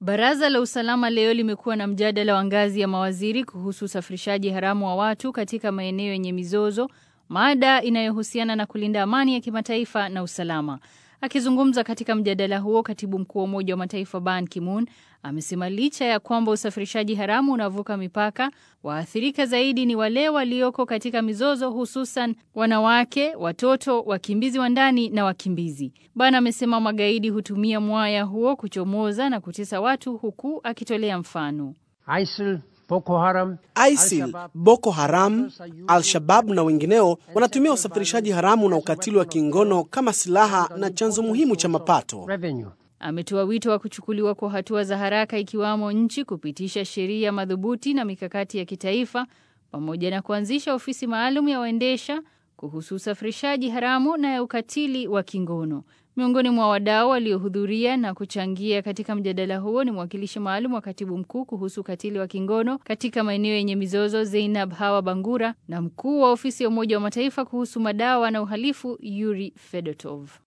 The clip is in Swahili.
Baraza la usalama leo limekuwa na mjadala wa ngazi ya mawaziri kuhusu usafirishaji haramu wa watu katika maeneo yenye mizozo, mada inayohusiana na kulinda amani ya kimataifa na usalama. Akizungumza katika mjadala huo, katibu mkuu wa Umoja wa Mataifa Ban Ki-moon amesema licha ya kwamba usafirishaji haramu unavuka mipaka, waathirika zaidi ni wale walioko katika mizozo, hususan wanawake, watoto, wakimbizi wa ndani na wakimbizi. Ban amesema magaidi hutumia mwaya huo kuchomoza na kutesa watu, huku akitolea mfano. ISIL, Boko Haram, Al-Shabaab na wengineo wanatumia usafirishaji haramu na ukatili wa kingono kama silaha na chanzo muhimu cha mapato. Ametoa wito wa kuchukuliwa kwa hatua za haraka, ikiwamo nchi kupitisha sheria madhubuti na mikakati ya kitaifa, pamoja na kuanzisha ofisi maalum ya waendesha kuhusu usafirishaji haramu na ya ukatili wa kingono. Miongoni mwa wadau waliohudhuria na kuchangia katika mjadala huo ni mwakilishi maalum wa katibu mkuu kuhusu ukatili wa kingono katika maeneo yenye mizozo Zainab Hawa Bangura na mkuu wa ofisi ya Umoja wa Mataifa kuhusu madawa na uhalifu Yuri Fedotov.